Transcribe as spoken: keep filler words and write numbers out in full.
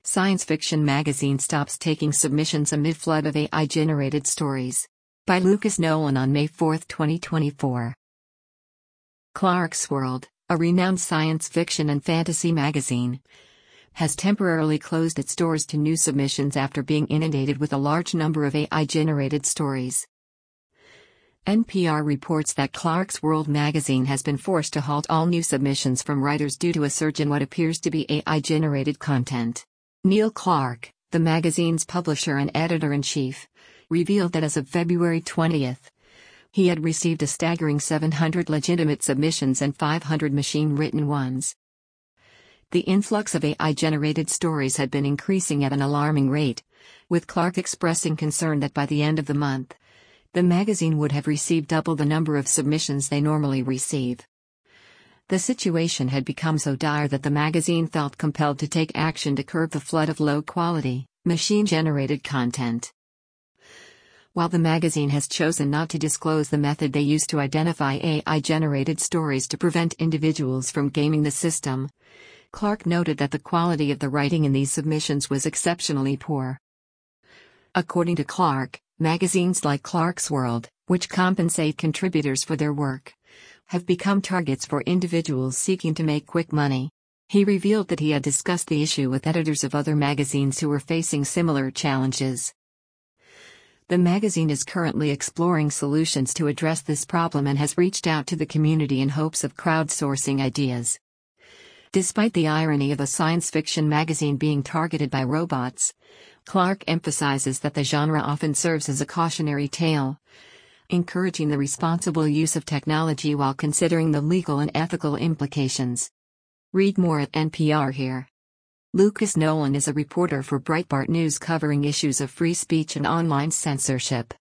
Science Fiction Magazine stops taking submissions amid flood of A I-generated stories. By Lucas Nolan on May fourth, twenty twenty-four. Clarkesworld, a renowned science fiction and fantasy magazine, has temporarily closed its doors to new submissions after being inundated with a large number of A I-generated stories. N P R reports that Clarkesworld magazine has been forced to halt all new submissions from writers due to a surge in what appears to be A I-generated content. Neil Clark, the magazine's publisher and editor-in-chief, revealed that as of February twentieth, he had received a staggering seven hundred legitimate submissions and five hundred machine-written ones. The influx of A I-generated stories had been increasing at an alarming rate, with Clark expressing concern that by the end of the month, the magazine would have received double the number of submissions they normally receive. The situation had become so dire that the magazine felt compelled to take action to curb the flood of low-quality, machine-generated content. While the magazine has chosen not to disclose the method they use to identify A I-generated stories to prevent individuals from gaming the system, Clark noted that the quality of the writing in these submissions was exceptionally poor. According to Clark, magazines like Clarkesworld, which compensate contributors for their work, have become targets for individuals seeking to make quick money. He revealed that he had discussed the issue with editors of other magazines who were facing similar challenges. The magazine is currently exploring solutions to address this problem and has reached out to the community in hopes of crowdsourcing ideas. Despite the irony of a science fiction magazine being targeted by robots, Clark emphasizes that the genre often serves as a cautionary tale, encouraging the responsible use of technology while considering the legal and ethical implications. Read more at N P R here. Lucas Nolan is a reporter for Breitbart News covering issues of free speech and online censorship.